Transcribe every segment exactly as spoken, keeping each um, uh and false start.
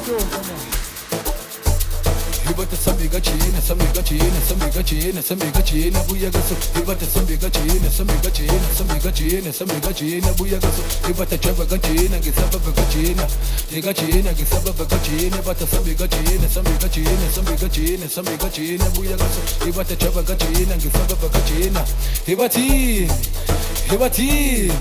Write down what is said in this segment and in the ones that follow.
Hibata sambiga china, sambiga china, sambiga china, sambiga china, buya gaso. Hibata sambiga china, sambiga china, sambiga china, sambiga china, buya gaso. Hibata chava gachina, gisaba gachina, diga china, gisaba gachina, bata sambiga china, sambiga china, sambiga china, sambiga china, buya gaso. Hibata chava gachina, gisaba gachina. Hibati, hibati.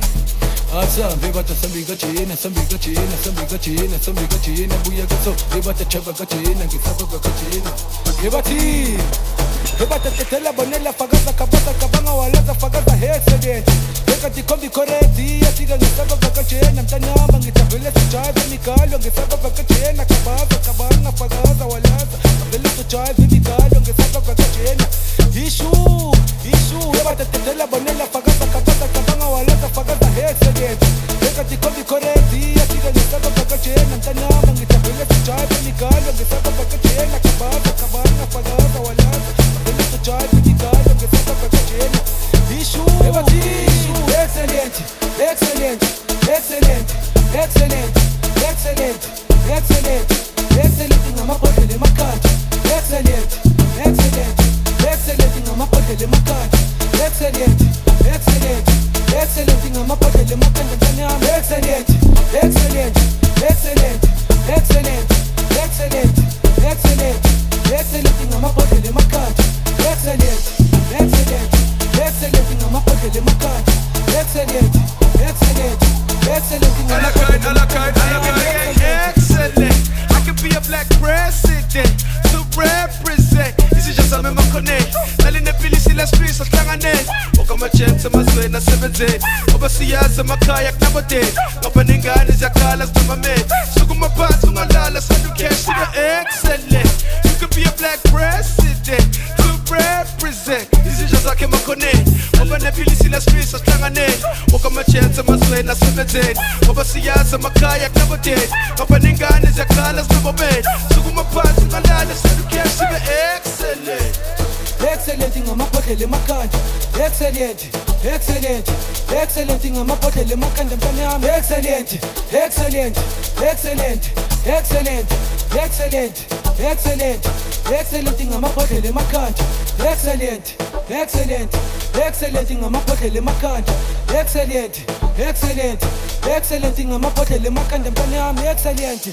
Asa, bebata sambiga china, sambiga china, sambiga china, sambiga china, buya gaso. Bebata chava gachina, gisaba gachina. Hebati, hebata tetela bonela fagaza kabata kabanga walaza fagaza excellent. Ekati kombi koreti, asiga ngisaba gachina, mtanyama ngitabele sichaze mikalo ngisaba gachina, kabaza kabanga fagaza walaza, abele sichaze mikalo ngisaba gachina. Ishu, ishu, hebata tetela bonela fagaza kabata kabanga walaza fagaza excellent. Ekati kombi koreti, asiga ngisaba gachina, mtanyama ngitabele sichaze mikalo ngisaba gachina, kabaza kabanga fagaza walaza, abele sichaze mikalo ngisaba gachina. Ishu, hebati, excellent, excellent, excellent, excellent, excellent, excellent, excellent ngamaphodele makati, excellent, excellent, excellent ngamaphodele makati, excellent, excellent, excellent ngamaphodele makati ntanyama, excellent, excellent, excellent, excellent, excellent, excellent, excellent ngamaphodele makati, excellent, excellent, excellent ngamaphodele makati, excellent, excellent, excellent Alakite, alakite, alakite, excellent. I can be a black president to represent. This is just a memo connect. Telling the police in the streets of Tanganet. Welcome a chance to my sway na seven day. Overseas my kayak number day. Opening gun is your colors to my man. Suguma pass to my lala, so you can't see the excellent. You can be a black president to represent. This is just a memo connect. Open the police in the streets of Tanganet. Welcome a chance to my sway na seven day. Overseas my kayak number day. Opening gun is your colors to my man. Suguma pass to my lala, so you can't see the excellent. Excellent ngamaphodele makati, excellent, excellent, excellent ngamaphodele makati ntanyama, excellent, excellent, excellent, excellent, excellent, excellent, excellent ngamaphodele makati, excellent, excellent, excellent ngamaphodele makati, excellent, excellent, excellent ngamaphodele makati ntanyama, excellent.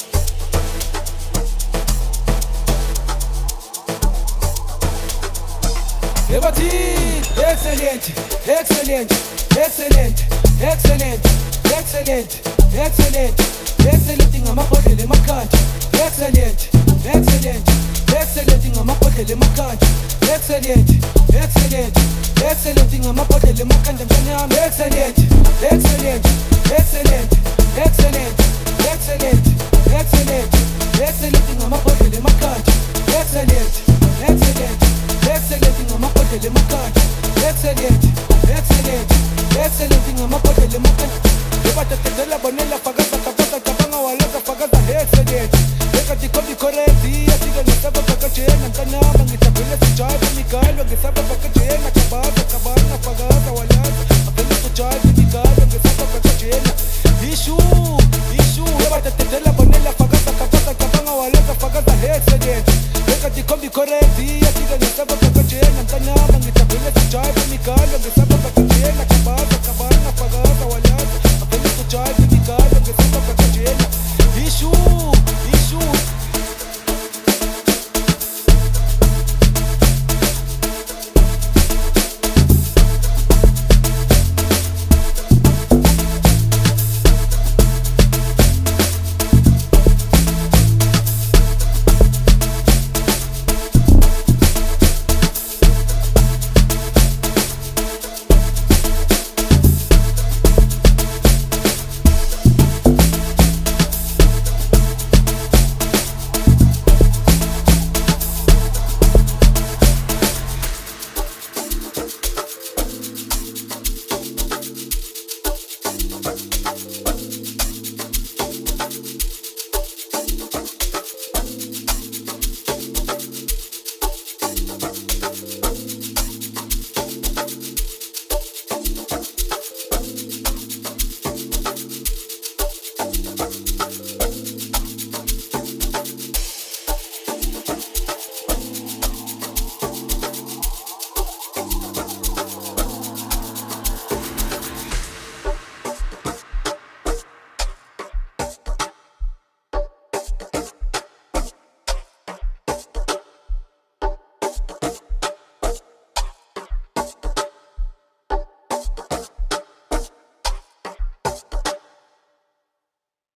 Hebati, excellent, excellent, excellent, excellent, excellent, excellent, excellent ngamaphodele makati, excellent, excellent, excellent ngamaphodele makati, excellent, excellent, excellent ngamaphodele makati ntanyama, excellent, excellent, excellent, excellent, excellent, excellent, excellent ngamaphodele makati, excellent, excellent, excellent ngamaphodele makati, excellent, excellent, excellent ngamaphodele makati. Hebata tetela bonela fagaza kabata kabanga walaza fagaza excellent. Ekati kombi koreti, asiga ngisaba gachina, ntanyama ngitabele sichaze mikalo ngisaba gachina, kabaza kabanga fagaza walaza, abele sichaze mikalo ngisaba gachina. Ishu, ishu, hebata tetela bonela fagaza kabata kabanga walaza fagaza excellent. Ekati kombi koreti, asiga ngisaba gachina, ntanyama ngitabele sichaze mikalo ngisaba